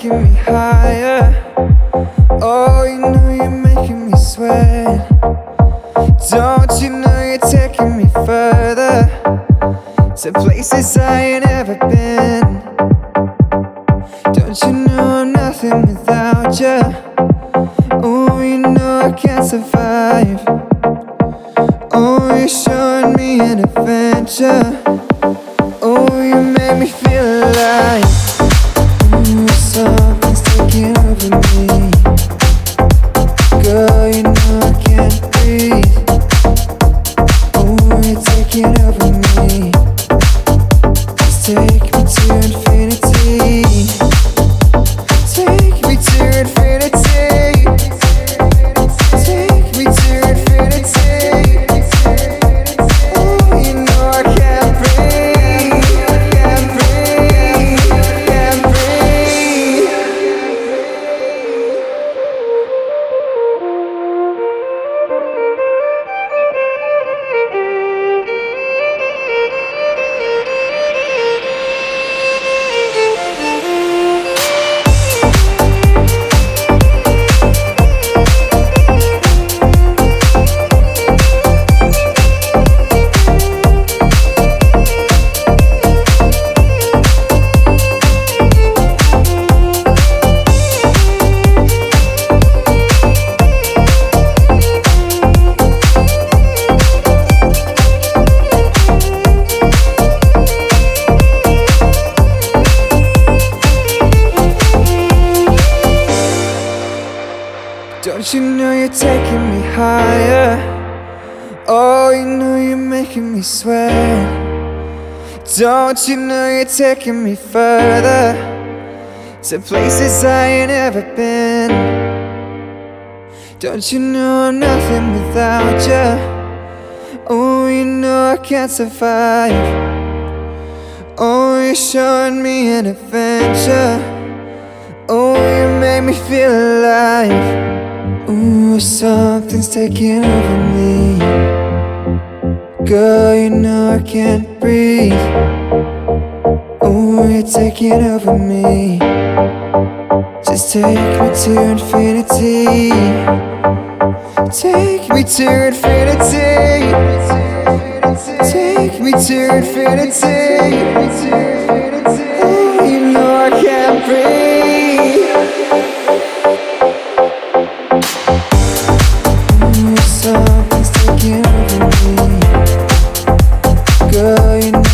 taking me higher. Oh, you know you're making me sweat. Don't you know you're taking me further, to places I ain't ever been. Don't you know I'm nothing without you? Oh, you know I can't survive. Oh, you're showing me an adventure. Oh, you make me feel alive. Ooh, something's taking over me. Girl, you know I can't breathe. Oh, you're taking over me. Just take me to infinity. Take me to infinity. Take me to infinity. Oh, you know I can't breathe. Can't breathe. Can't breathe. Don't you know you're taking me higher? Oh, you know you're making me sweat. Don't you know you're taking me further, to places I ain't ever been. Don't you know I'm nothing without you? Oh, you know I can't survive. Oh, you're showing me an adventure. Oh, you make me feel alive. Ooh, something's taking over me. Girl, you know I can't breathe. Ooh, you're taking over me. Just take me to infinity. Take me to infinity. Take me to infinity. Ooh, you know I can't breathe. Something's taking over me. Girl, you know